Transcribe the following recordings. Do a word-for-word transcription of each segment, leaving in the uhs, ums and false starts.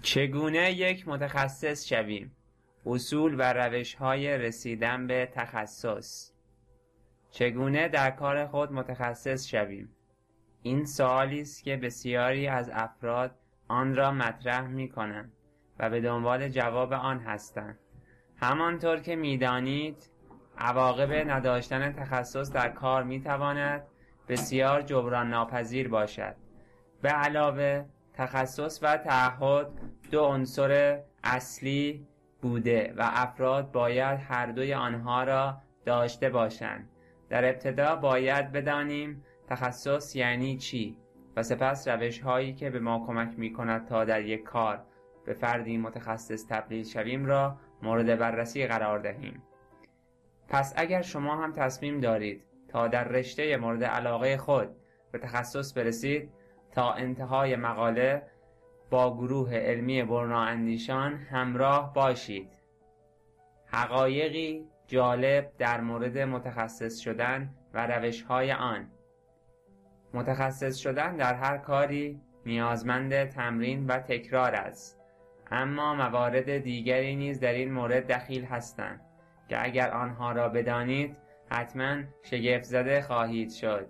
چگونه یک متخصص شویم؟ اصول و روش‌های رسیدن به تخصص. چگونه در کار خود متخصص شویم؟ این سوالی است که بسیاری از افراد آن را مطرح می‌کنند و به دنبال جواب آن هستند. همانطور که می‌دانید، عواقب نداشتن تخصص در کار می‌تواند بسیار جبران ناپذیر باشد. به علاوه، تخصص و تعهد دو عنصر اصلی بوده و افراد باید هر دوی آنها را داشته باشند. در ابتدا باید بدانیم تخصص یعنی چی و سپس روش هایی که به ما کمک می کند تا در یک کار به فردی متخصص تبدیل شویم را مورد بررسی قرار دهیم. پس اگر شما هم تصمیم دارید تا در رشته مورد علاقه خود به تخصص برسید، تا انتهای مقاله با گروه علمی برنااندیشان همراه باشید. حقایقی جالب در مورد متخصص شدن و روش‌های آن. متخصص شدن در هر کاری نیازمند تمرین و تکرار است، اما موارد دیگری نیز در این مورد دخیل هستند که اگر آنها را بدانید حتما شگفت زده خواهید شد.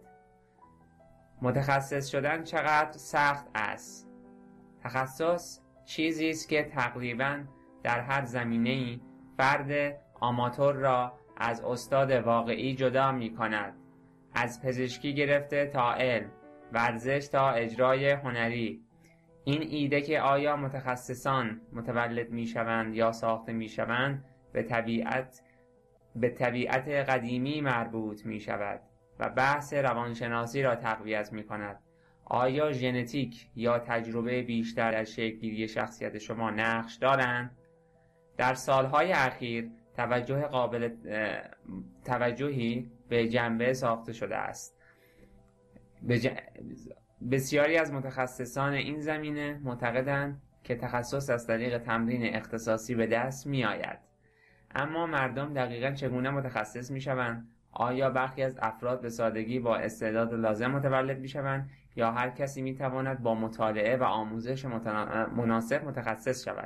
متخصص شدن چقدر سخت است؟ تخصص چیزی است که تقریباً در هر زمینه‌ای فرد آماتور را از استاد واقعی جدا می کند. از پزشکی گرفته تا علم، ورزش تا اجرای هنری. این ایده که آیا متخصصان متولد می شوند یا ساخته می شوند به طبیعت به طبیعت قدیمی مربوط می شود و بحث روانشناسی را تقویت می کند. آیا ژنتیک یا تجربه بیشتر در شکل‌گیری شخصیت شما نقش دارند؟ در سالهای اخیر توجه قابل توجهی به جنبه ساخته شده است. بج... بسیاری از متخصصان این زمینه معتقدند که تخصص از طریق تمرین اختصاصی به دست می آید. اما مردم دقیقاً چگونه متخصص می شوند؟ آیا برخی از افراد به سادگی با استعداد لازم متولد می شوند یا هر کسی می تواند با مطالعه و آموزش متنا... مناسب متخصص شود؟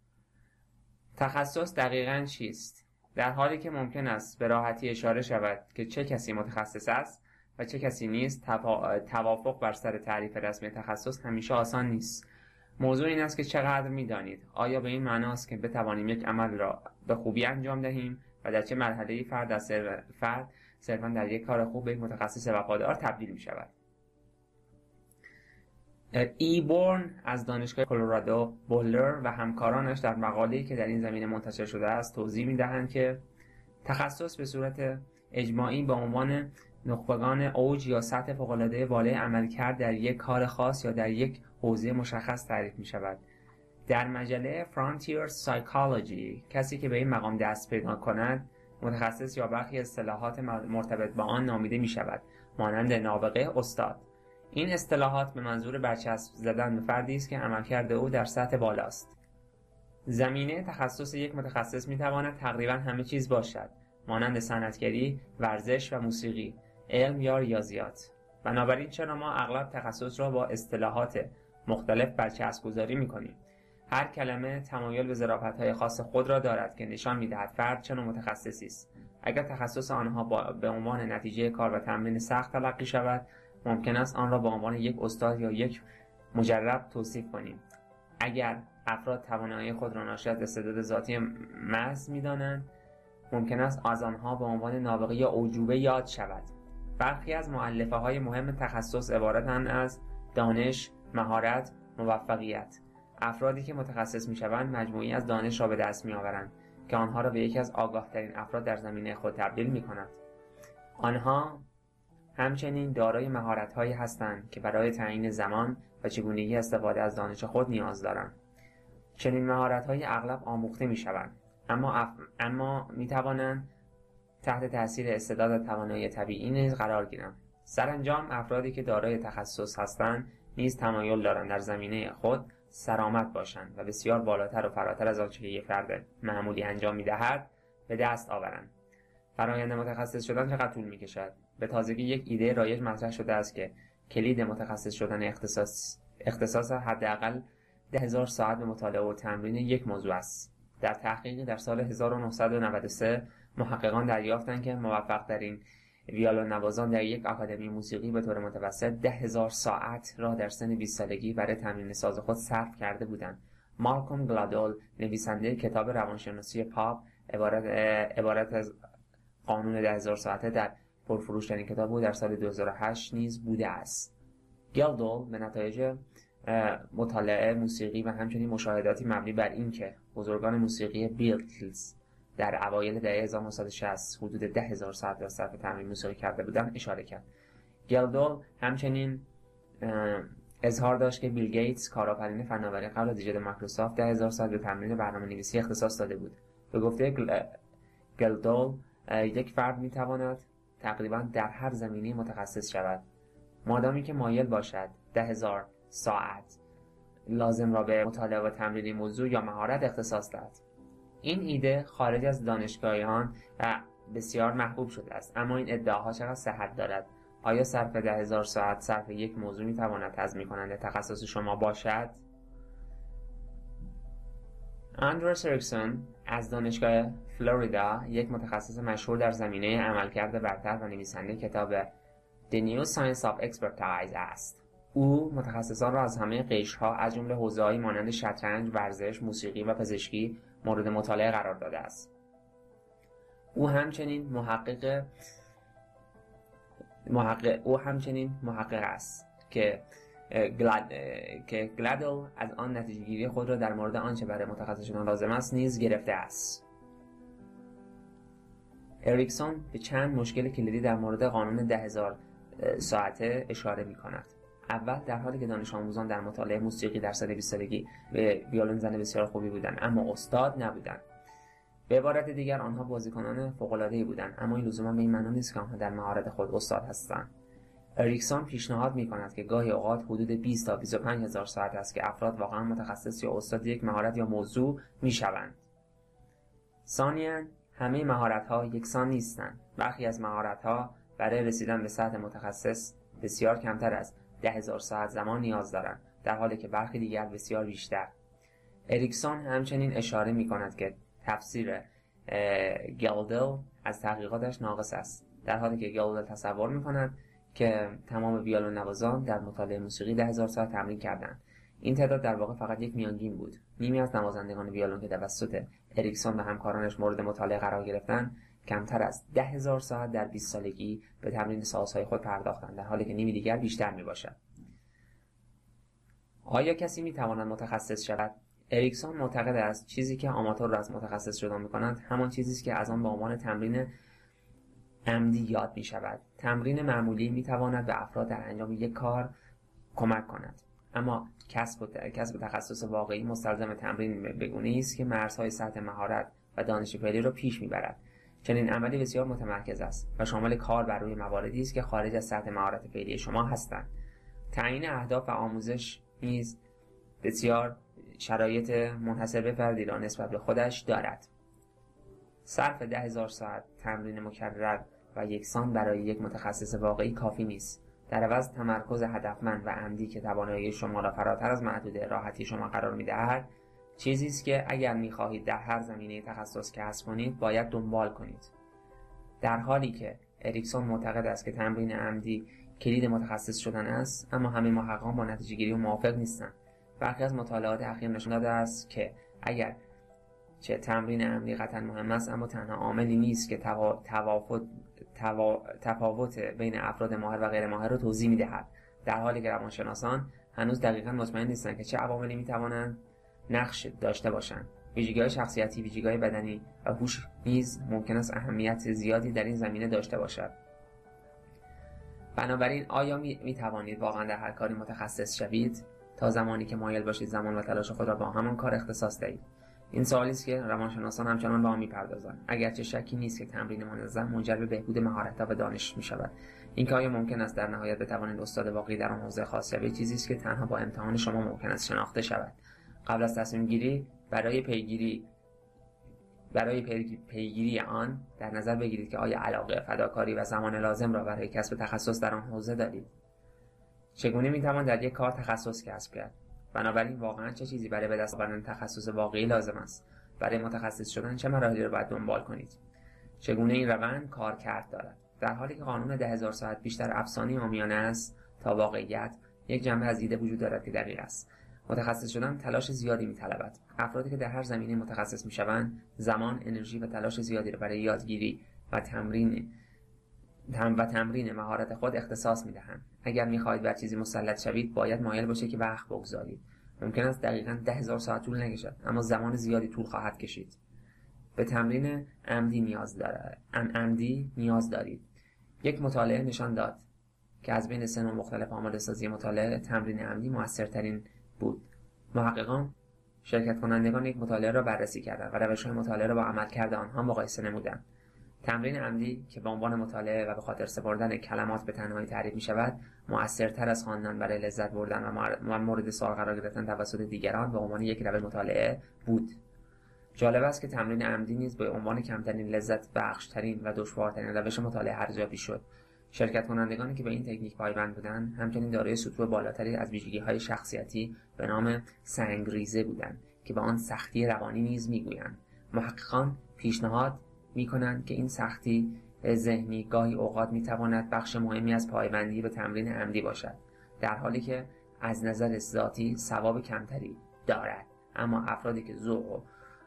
تخصص دقیقاً چیست؟ در حالی که ممکن است به راحتی اشاره شود که چه کسی متخصص است و چه کسی نیست، تفا... توافق بر سر تعریف رسمی تخصص همیشه آسان نیست. موضوع این است که چقدر می‌دانید. آیا به این معناست که بتوانیم یک عمل را به خوبی انجام دهیم و در چه مرحله‌ای فرد از سر... فرد صرفاً در یک کار خوب به یک متخصص وفادار تبدیل می‌شود؟ ایبورن از دانشگاه کلرادو بولدر و همکارانش در مقاله‌ای که در این زمینه منتشر شده است توضیح می‌دهند که تخصص به صورت اجماعی به عنوان نخبگان اوج یا سطح فوق‌العاده بالای عملکرد در یک کار خاص یا در یک حوزه مشخص تعریف می‌شود. در مجله Frontiers Psychology کسی که به این مقام دست پیدا کند متخصص یا برخی اصطلاحات مرتبط با آن نامیده می‌شود، مانند نابغه، استاد. این اصطلاحات به منظور برچسب زدن به فردی است که عملکرد او در سطح بالاست. زمینه تخصص یک متخصص می‌تواند تقریباً همه چیز باشد، مانند صنعتگری، ورزش و موسیقی، علم یا ریاضیات. بنابراین چرا ما اغلب تخصص را با اصطلاحات مختلف برچسب گذاری می‌کنیم؟ هر کلمه تمایل به ظرافت‌های خاص خود را دارد که نشان می‌دهد فرد چه نوع متخصصی است. اگر تخصص آنها با به عنوان نتیجه کار و تمرین سخت تلقی شود، ممکن است آن را به عنوان یک استاد یا یک مجرب توصیف کنیم. اگر افراد توانایی خود را ناشی از استعداد ذاتی محض می‌دانند، ممکن است از آنها به عنوان نابغه یا اعجوبه یاد شود. برخی از مؤلفه‌های مهم تخصص عبارتند از دانش، مهارت، موفقیت. افرادی که متخصص می‌شوند مجموعی از دانش را به دست می‌آورند که آنها را به یکی از آگاه‌ترین افراد در زمینه خود تبدیل می‌کند. آنها همچنین دارای مهارت‌هایی هستند که برای تعیین زمان و چگونگی استفاده از دانش خود نیاز دارند. چنین مهارت‌هایی اغلب آموخته می‌شوند، اما اف... اما می‌توانند تحت تاثیر استعداد و توانایی طبیعی نیز قرار گیرند. سرانجام افرادی که دارای تخصص هستند نیز تمایل دارند در زمینه خود سرآمد باشند و بسیار بالاتر و فراتر از آنچه که یک فرد معمولی انجام می‌دهد به دست آورند. فرآیند متخصص شدن چقدر طول می‌کشد؟ به تازگی یک ایده رایج مطرح شده است که کلید متخصص شدن اختصاص اختصاص حداقل ده هزار ساعت به مطالعه و تمرین یک موضوع است. در تحقیقی در سال هزار و نهصد و نود و سه محققان دریافتند که موفق‌ترین ویولن نوازان در یک آکادمی موسیقی به طور متوسط ده هزار ساعت را در سن بیست سالگی برای تمرین ساز خود صرف کرده بودند. مالکوم گلادول، نویسنده کتاب روانشناسی پاپ عبارت, عبارت از قانون ده هزار ساعته، در پرفروشترین کتاب او در سال دو هزار و هشت نیز بوده است. گلادول به نتایج مطالعه موسیقی و همچنین مشاهداتی مبنی بر اینکه بزرگان موسیقی بیتلز در اوایل دهه هزار و نهصد و شصت حدود ده هزار ساعت را صرف تمرین موسیقی کرده بودند اشاره کرد. گلادول همچنین اظهار داشت که بیل گیتس، کارآفرین فناوری قبل از ایجاد مایکروسافت، ده هزار ساعت به تمرین برنامه‌نویسی اختصاص داده بود. به گفته گلادول، یک فرد می‌تواند تقریباً در هر زمینه متخصص شود مادامی که مایل باشد ده هزار ساعت لازم را به مطالعه و تمرین موضوع یا مهارت اختصاص دهد. این ایده خارج از دانشگاهیان و بسیار محبوب شده است، اما این ادعاها چقدر صحت دارد؟ آیا صرف ده هزار ساعت صرف یک موضوع میتواند تضمین کننده تخصص شما باشد؟ آندرس اریکسون از دانشگاه فلوریدا، یک متخصص مشهور در زمینه عملکرد برتر و نویسنده کتاب The New Science of Expertise است. او متخصصان را از همه قشرها از جمله حوزه‌هایی مانند شطرنج، ورزش، موسیقی و پزشکی مورد مطالعه قرار داده است. او همچنین محقق محقق او همچنین محقق است که گلاد که گلادول از آن نتیجه‌گیری خود را در مورد آنچه برای متخصص شدن لازم است نیز گرفته است. اریکسون به چند مشکل کلیدی در مورد قانون ده هزار ساعته اشاره می‌کند. اول، در حالی که دانش آموزان در مطالعه موسیقی در سن بیست سالگی به ویولن زن بسیار خوبی بودند اما استاد نبودند. به عبارت دیگر آنها بازیکنان فوق‌العاده‌ای بودند، اما این لزوما به این معنی نیست که آنها در مهارت خود استاد هستند. اریکسون پیشنهاد می‌کند که گاهی اوقات حدود بیست تا بیست و پنج هزار ساعت است که افراد واقعا متخصص یا استاد یک مهارت یا موضوع می‌شوند. ثانیاً، همه مهارت‌ها یکسان نیستند. برخی از مهارت‌ها برای رسیدن به سطح متخصص بسیار کمتر از ده هزار ساعت زمان نیاز دارند، در حالی که برخی دیگر بسیار بیشتر. اریکسون همچنین اشاره می‌کند که تفسیر گلادول از تحقیقاتش ناقص است، در حالی که گلادول تصور می‌کند که تمام ویولن نوازان در مطالعه موسیقی ده هزار ساعت تمرین کردند. این تعداد در واقع فقط یک میانگین بود. نیمی از نوازندگان ویولن که توسط اریکسون و همکارانش مورد مطالعه قرار گرفتند، کمتر از ده هزار ساعت در بیست سالگی به تمرین سازهای خود پرداختند، در حالی که نیمی دیگر بیشتر میباشد. آیا کسی میتواند متخصص شود؟ اریکسون معتقد است چیزی که آماتور را از متخصص شدن میکنند همان چیزی است که از آن به عنوان تمرین عمدی یاد میشود. تمرین معمولی میتواند به افراد در انجام یک کار کمک کند، اما کسب و کسب تخصص واقعی مستلزم تمرین بگونه‌ای است که مرزهای سطح مهارت و دانش فعلی را پیش میبرد. چنین عملی بسیار متمرکز است و شامل کار بر روی مواردی است که خارج از سطح مهارت فعلی شما هستند. تعیین اهداف و آموزش نیز بسیار شرایط منحصر به فردی را نسبت به خودش دارد. صرف ده هزار ساعت تمرین مکرر و یکسان برای یک متخصص واقعی کافی نیست. در عوض تمرکز هدفمند و عمدی که توانایی شما را فراتر از محدود راحتی شما قرار می‌دهد، چیزی است که اگر می‌خواهید در هر زمینه تخصص کسب کنید باید دنبال کنید. در حالی که اریکسون معتقد است که تمرین عمدی کلید متخصص شدن است، اما همه محققان با نتیجه‌گیری موافق نیستند. برخی از مطالعات اخیر نشان داده است که اگر چه تمرین عمدی قطعا مهم است، اما تنها عاملی نیست که توا... توافت... توا... تفاوت بین افراد ماهر و غیر ماهر را توضیح می‌دهد، در حالی که روانشناسان هنوز دقیقاً مطمئن نیستند که چه عواملی می‌توانند نقش داشته باشند. ویژگی‌های شخصیتی، ویژگی‌های بدنی و هوش نیز ممکن است اهمیت زیادی در این زمینه داشته باشد. بنابراین آیا می‌توانید واقعاً در هر کاری متخصص شوید؟ تا زمانی که مایل باشید زمان و تلاش خود را با همان کار اختصاص دهید. این سوالی است که روانشناسان همچنان به آن می‌پردازند، اگرچه شکی نیست که تمرین منظم منجر به بهبود مهارت‌ها و دانش می‌شود. اینکه آیا ممکن است در نهایت بتوانید استاد واقعی در آن حوزه خاص شوید، چیزی است که تنها با امتحان شما ممکن است شناخته شود. قبل از تصمیم گیری برای پیگیری برای پیگیری آن در نظر بگیرید که آیا علاقه، فداکاری و زمان لازم را برای کسب تخصص در آن حوزه دارید. چگونه می‌توان در یک کار تخصص کسب کرد؟ بنابراین واقعا چه چیزی برای به دست آوردن تخصص واقعی لازم است؟ برای متخصص شدن چه مراحلی را باید دنبال کنید؟ چگونه این روند کارکرد دارد؟ در حالی که قانون ده هزار ساعت بیشتر افسانه‌ای عامیانه است تا واقعیت، یک جنبه از ایده وجود دارد که دقیق است. متخصص شدن تلاش زیادی می‌طلبد. افرادی که در هر زمینه متخصص می‌شوند، زمان، انرژی و تلاش زیادی را برای یادگیری و تمرین و تمرین مهارت خود اختصاص می‌دهند. اگر می‌خواهید بر چیزی مسلط شوید، باید مایل باشید که وقت بگذارید. ممکن است دقیقاً ده هزار ساعت طول نکشد، اما زمان زیادی طول خواهد کشید. به تمرین عمدی نیاز دارد. عمدی نیاز دارید. یک مطالعه نشان داد که از بین سه نوع مختلف آماده‌سازی مطالعه، تمرین عمدی موثرترین بود. محققان شرکت کنندگان یک مطالعه را بررسی کردند و روش‌های مطالعه را با عملکرد آنها مقایسه نمودند. تمرین عمدی که به عنوان مطالعه و به خاطر سپردن کلمات به تنهایی تعریف می‌شود، مؤثرتر از خواندن برای لذت بردن و مورد سوال قرار گرفتن توسط دیگران به عنوان یک روش مطالعه بود. جالب است که تمرین عمدی نیز به عنوان کمترین لذت بخشترین و دشوارترین روش مطالعه ارزیابی شد. شرکت کنندگانی که به این تکنیک پایبند بودند، همچنین دارای سطوح بالاتری از ویژگی‌های شخصیتی به نام سنگریزه بودند که به آن سختی روانی نیز می‌گویند. محققان پیشنهاد می‌کنند که این سختی ذهنی گاهی اوقات می‌تواند بخش مهمی از پایبندی به تمرین عمدی باشد، در حالی که از نظر ذاتی ثواب کمتری دارد. اما افرادی که ذوق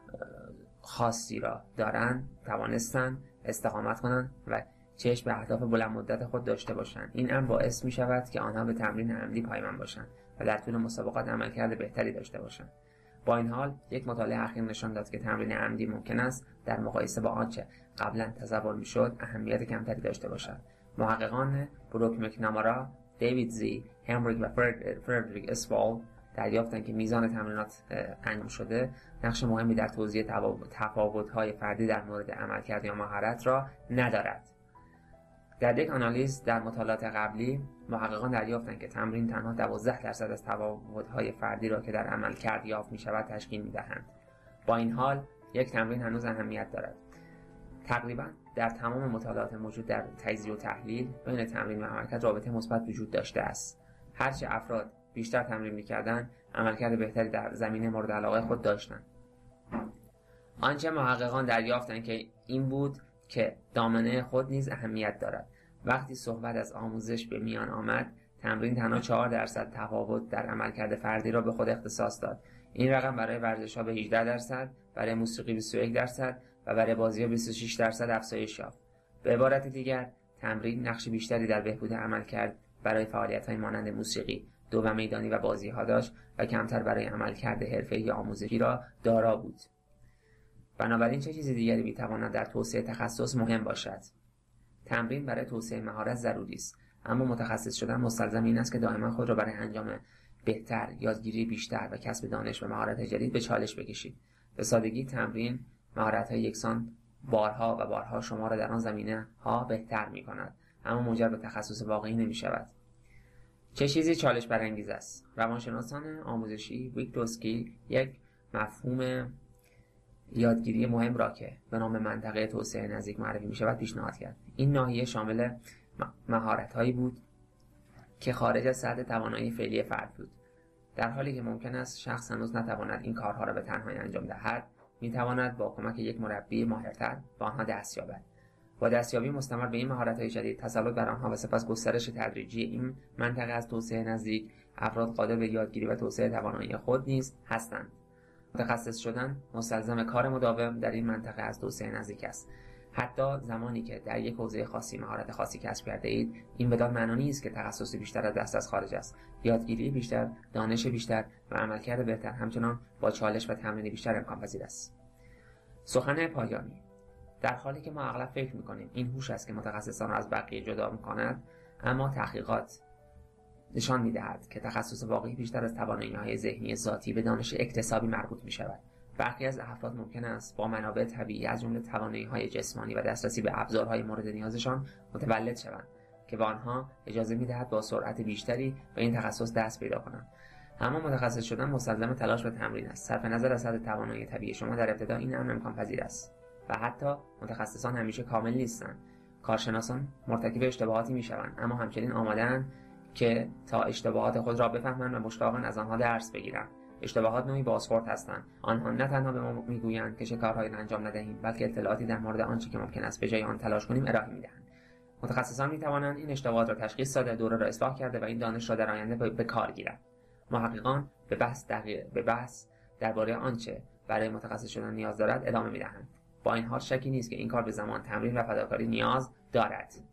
خاصی را دارند توانستند استقامت کنند و چشم به اهداف بلند مدت خود داشته باشند. این امر باعث می شود که آنها به تمرین عمدی پایبند باشند و در طول مسابقات عملکرد بهتری داشته باشند. با این حال، یک مطالعه اخیر نشان داد که تمرین عمدی ممکن است در مقایسه با آنچه قبلا تصور میشد اهمیت کمتری داشته باشد. محققان بروک مکنامارا، دیوید زی، همریک و فردریک اسوال دریافتند که میزان تمرینات انجام شده نقش مهمی در توضیح تفاوت‌های فردی در مورد عملکرد یا مهارت را ندارد. در یک آنالیز در مطالعات قبلی، محققان دریافتند که تمرین تنها دوازده درصد از تفاوت‌های فردی را که در عملکرد یافت می‌شود تشکیل می‌دهند. با این حال، یک تمرین هنوز اهمیت دارد. تقریباً در تمام مطالعات موجود در تجزیه و تحلیل بین تمرین و عملکرد رابطه مثبت وجود داشته است. هرچه افراد بیشتر تمرین می‌کردند، عملکرد بهتری در زمینه مورد علاقه خود داشتند. آنچه محققان دریافتند که این بود که دامنه خود نیز اهمیت دارد. وقتی صحبت از آموزش به میان آمد، تمرین تنها چهار درصد تفاوت در عملکرد فردی را به خود اختصاص داد. این رقم برای ورزش‌ها به هجده درصد، برای موسیقی بیست و یک درصد و برای بازی‌ها بیست و شش درصد افزایش یافت. به عبارت دیگر، تمرین نقش بیشتری در بهبود عملکرد برای فعالیت‌های مانند موسیقی، دو و میدانی و بازی‌ها داشت و کمتر برای عملکرد حرفه‌ای یا آموزشی را دارا بود. بنابراین چه چیز دیگری می‌تواند در توسعه تخصص مهم باشد؟ تمرین برای توسعه مهارت ضروری است، اما متخصص شدن مستلزم این است که دائما خود را برای انجام بهتر، یادگیری بیشتر و کسب دانش و مهارت جدید به چالش بکشید. به سادگی تمرین مهارت‌های یکسان بارها و بارها شما را در آن زمینه‌ها بهتر می‌کند، اما منجر به تخصص واقعی نمی‌شود. چه چیزی چالش برانگیز است؟ روانشناسان آموزشی ویگوتسکی یک مفهوم یادگیری مهم را که به نام منطقه توسعه نزدیک معرفی می شود پیشنهاد کرد. این ناحیه شامل مهارت‌هایی بود که خارج از سطح توانایی فعلی فرد بود. در حالی که ممکن است شخص هنوز نتواند این کارها را به تنهایی انجام دهد، می تواند با کمک یک مربی ماهرتر به آنها دست یابد. با دستیابی مستمر به این مهارت‌های جدید، تسلط بر آنها و سپس گسترش تدریجی این منطقه از توسعه نزدیک، افراد قادر به یادگیری و توسعه توانایی خود نیز هستند. متخصص شدن مستلزم کار مداوم در این منطقه از توسعه نزدیک است. حتی زمانی که در یک حوزه خاصی مهارت خاصی کسب کرده اید، این بدان معنا نیست که تخصصی بیشتر از دست از خارج است. یادگیری بیشتر، دانش بیشتر و عملکرد بهتر همچنان با چالش و تمرین بیشتر امکان پذیر است. سخن پایانی: در حالی که ما اغلب فکر می‌کنیم این هوش است که متخصصان را از بقیه جدا می‌کند، اما تحقیقات نشان می‌دهد که تخصص واقعی بیشتر از توانایی‌های ذهنی ذاتی به دانش اکتسابی مربوط می‌شود. برخی از افراد ممکن است با منابع طبیعی از جمله توانایی‌های جسمانی و دسترسی به ابزارهای مورد نیازشان متولد شوند که به آنها اجازه می‌دهد با سرعت بیشتری به این تخصص دست پیدا کنند. اما متخصص شدن مستلزم تلاش و تمرین است. صرف نظر از سطح توانایی طبیعی شما در ابتدا این امر امکان پذیر است و حتی متخصصان همیشه کامل نیستند. کارشناسان مرتکب اشتباهاتی می‌شوند، اما همچنین آماده‌اند که تا اشتباهات خود را بفهمند و مشتاقاً از آنها درس بگیرند. اشتباهات نوعی بازخورد هستند. آنها نه تنها به ما میگویند که چه کارهایی را انجام ندهیم، بلکه اطلاعاتی در مورد آنچه که ممکن است به جای آن تلاش کنیم ارائه می‌دهند. متخصصان می‌توانند این اشتباهات را تشخیص داده، دوره را اصلاح کرده و این دانش را در آینده به کار گیرند. محققان به بحث دقیق به بحث درباره آنچه برای متخصص شدن نیاز دارد ادامه می‌دهند. با این حال شکی نیست که این کار به زمان، تمرین و فداکاری نیاز دارد.